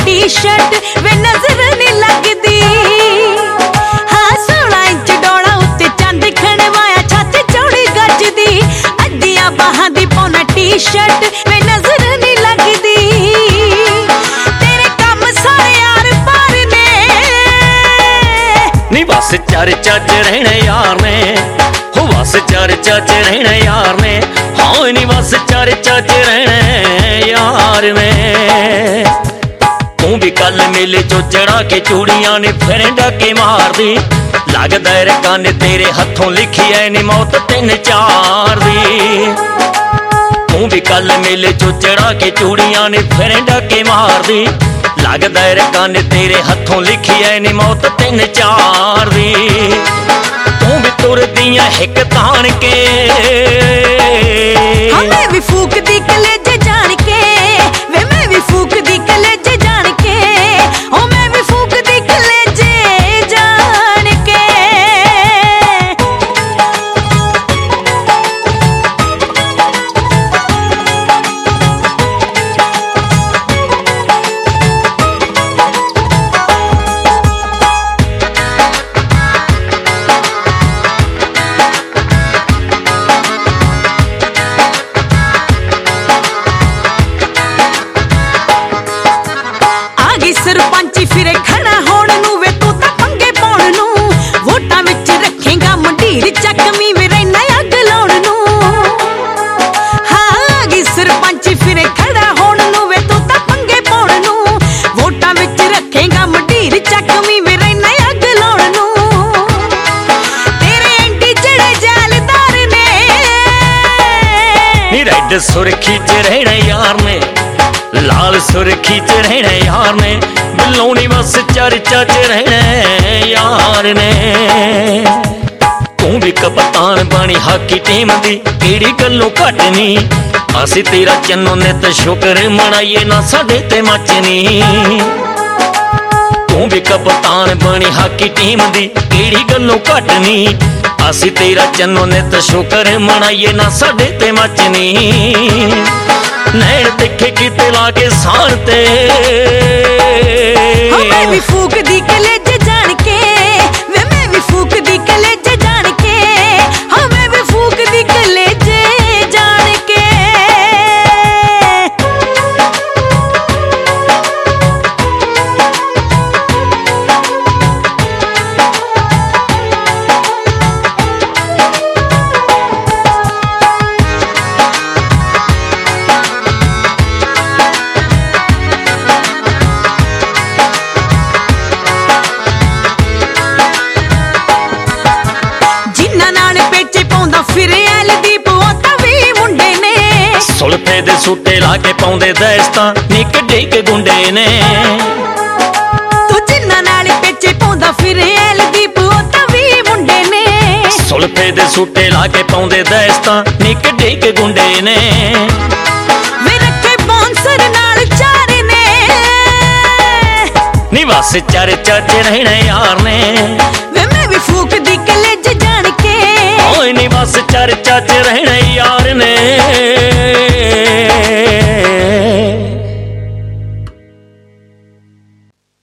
T shirt वे नजर नहीं लगदी। हाँ 16 इंच डोला उत्ते चंद खड़वाया छाती चौड़ी गज दी। अद्धियां बाहां दी पौना टी शर्ट वे नजर नहीं लगदी। तेरे काम सारे यार पार ने नी बस चर्चा च रहने यार ने, हो बस चर्चा च रहने यार ने। हाँ नी बस चर्चा च रहने यार ने। तू भी कल मेले चो चढ़ा के चूड़ियां ने फिर डाके मार दी। लगदा रका ने तेरे हथों लिखी है नी मौत 3-4 दी। तू भी कल मेले चो चढ़ा के चूड़ियां ने फिर डाके मार दी। लगदा रका ने तेरे हथों लिखी है नी मौत 3-4 दी। तू भी तुरदियां हिक तान के मैं भी फूक दी कलेजे जान के। वे मैं भी फूक दी कलेजे जान के। ओ मैं भी फूक दी कलेजे जान के। सरपंची फिरे खड़ा होण नूं वे तू तां पंगे पाउण नूं। वोटां विच रखेगा मंडीर चकमी वे रैना अग लाउण नूं। हाँ गी सरपंची फिरे खड़ा होण नूं वे तू तां पंगे पाउण नूं। वोटां विच रखेगा मंडीर चकमी वे रैना अग लाउण नूं। तेरे एंटी जड़े जालदार ने नी रेड सुर्खी च रहने यार ने, लाल सुर्खी च रहने यार ने। बिलोनी बस चर्चा च रहने यार ने। तू भी कप्तान बनी हाकी टीम दी केड़ी गल्लों घट नी। असी तेरा चन्नो नित शुक्र मनाइए ना साडे ते मचनी। तू भी कप्तान बनी हाकी टीम दी केड़ी गल्लों घट नी। असी तेरा चन्नो नित शुक्र मनाइए ना साडे ते मचनी। नैन दिखे किते लागे साण ते मैं भी फूक दी कलेजे जान के। वे मैं भी फूक दी कलेजे जान के। हाँ मैं भी फूक दी कलेजे जान के। सुल्फे दे सूटे लाके पाउंदे दस्तां निक डिक गुंडे ने। तू जिन्ना नाल पेचे पाउंदा फिरे एलदीप ओ तां वी मुंडे ने। सुल्फे दे सूटे लाके पाउंदे दस्तां निक डिक गुंडे ने। वे रखे बांसर नाल चार ने नी बस चर्चा च रहने यार ने। वे मैं भी फूक दी कलेजे जान के। ओए नी बस चर्चा च रहने यार ने।